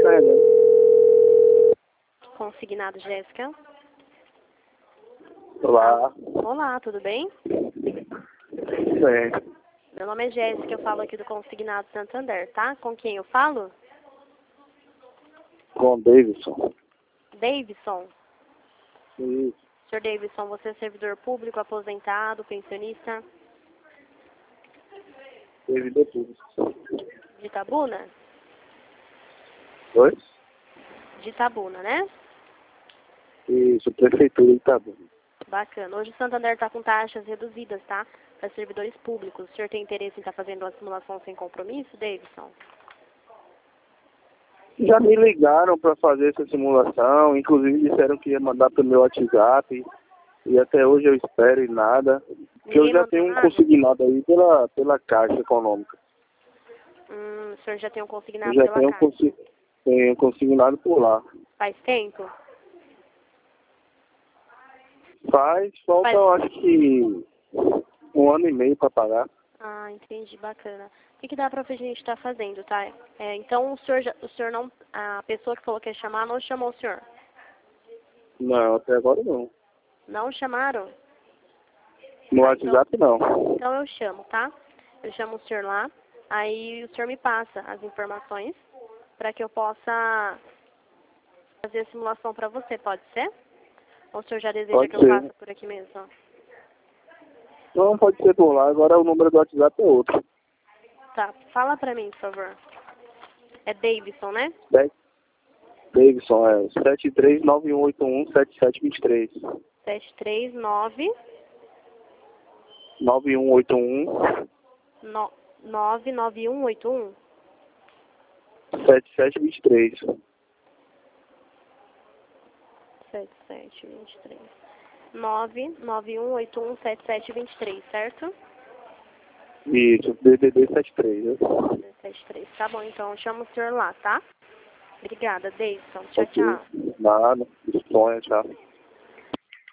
carregando. Consignado, Jéssica. Olá. Olá, tudo bem? Tudo bem. Meu nome é Jéssica, eu falo aqui do Consignado Santander, tá? Com quem eu falo? Com o Davidson. Davidson. Isso. Senhor Davidson, você é servidor público, aposentado, pensionista Servidor público. de Itabuna? Oi? De Itabuna, né? Isso, Prefeitura de Itabuna. Bacana. Hoje o Santander está com taxas reduzidas, tá? Para servidores públicos. O senhor tem interesse em estar fazendo uma simulação sem compromisso, Davidson? Já me ligaram para fazer essa simulação, inclusive disseram que ia mandar pelo meu WhatsApp, e até hoje eu espero e nada. Porque eu Ninguém já mandou tenho um nada? consignado aí pela Caixa Econômica. O senhor já tem um Eu consignado já pela tenho Caixa. tenho consignado por lá. Faz tempo? Falta eu acho que 1 ano e meio para pagar. Ah, entendi, bacana. O que dá pra gente estar fazendo, tá? Então o senhor não, a pessoa que falou que ia chamar não chamou o senhor? Não, até agora não. Não chamaram? No Então WhatsApp não. eu chamo, tá? Eu chamo o senhor lá, aí o senhor me passa as informações para que eu possa fazer a simulação para você, pode ser? Ou o senhor já deseja Pode que eu ser. faça por aqui mesmo? Não, pode ser por lá. Agora o número do WhatsApp é outro. Tá, fala pra mim, por favor. É Davidson, né? Davidson, é 7391817723. 739 9181 99181 7723. 7723. 991817723, certo? Isso, DDD 73, né? 73. Tá bom, então chama o senhor lá, tá? Obrigada, Davidson. Tchau, Ok. tchau. Nada. Disponha, tchau.